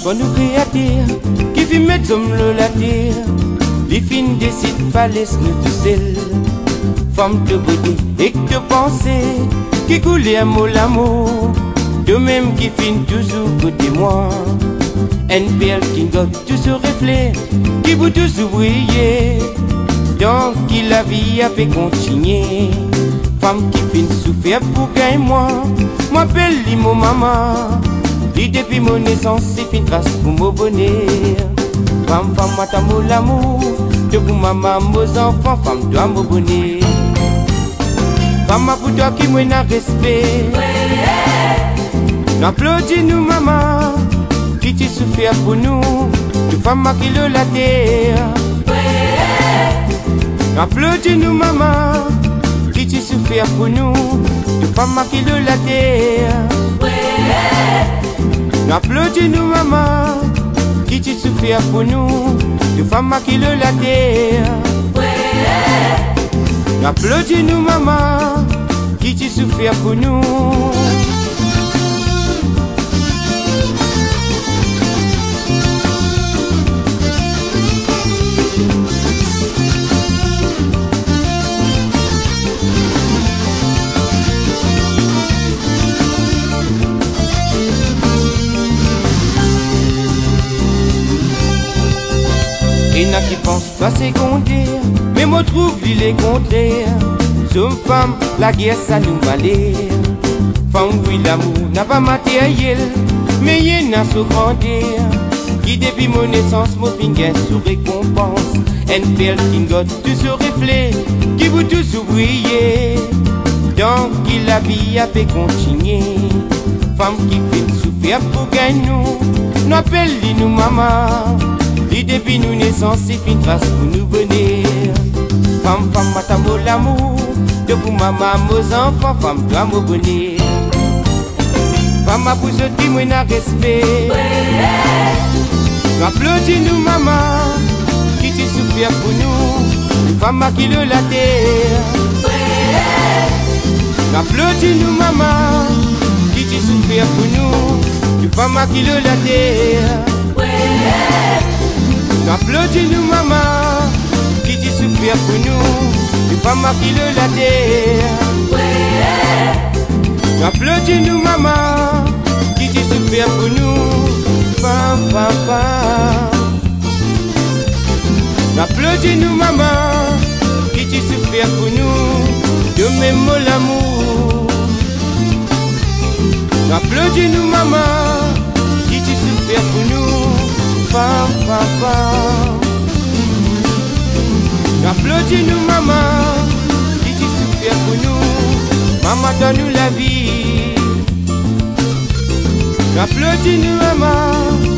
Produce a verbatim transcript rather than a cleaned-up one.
Quand nous créateurs qui vit mettre hommes la terre, les fins décident pas laisse nous tout seuls. Femme de beauté et de pensée qui coule amour l'amour, de même qui finit toujours côté moi. Une perle qui gobe tout ce reflet, qui vous toujours briller, donc qui la vie a fait continuer. Femme qui finit souffrir pour gagner moi, m'appelle mon maman. Et depuis mon naissance, c'est fin trace pour mon bonheur. Femme, femme, moi t'amour l'amour, de pour maman, mes enfants, femme, toi mon bonheur. Femme, pour toi qui m'a un respect. N'applaudis nous maman, qui tu souffres pour nous, tu femme qui le la terre. N'applaudis nous maman, qui tu souffres pour nous, tu femme qui le la terre. N'applaudis nous maman, qui tu souffres pour nous, tu femme qui le la terre. N'applaudis nous maman, qui tu souffres pour nous. Et n'a qui pense pas secondaire, mais moi trouve il est contraire. Somme femme, la guerre ça nous valait. Femme oui l'amour n'a pas matériel, mais y'en a sous grandeur. Qui depuis mon naissance, mon finger sous récompense. Une perle qui gote tout ce reflet, qui vous tous oublier. Donc qui la vie a fait continuer. Femme qui fait souffrir pour gagner nous, n'appelle nous maman. Et depuis nous naissance, c'est fin trace pour nous bonheur. Femme, femme, moi t'amour l'amour, de pour maman, mes enfants, femme, toi mon bonheur. Femme, pour ceux qui m'ont un respect. Applaudis nous maman, qui tu souffres pour nous, femme qui le la terre. Applaudis nous maman, qui tu souffres pour nous, femme qui le la terre. Applaudis nous maman, qui tu souffres pour nous, une femme qui le la terre. Applaudis nous maman, qui tu souffres pour nous, femme, femme, femme. Applaudis nous maman, qui tu souffres pour nous, de même mot l'amour. Applaudis nous maman, qui tu souffres pour nous, femme, femme, femme. Applaudis nous maman, qui tu souffres pour nous, maman donne-nous la vie. Applaudis nous maman,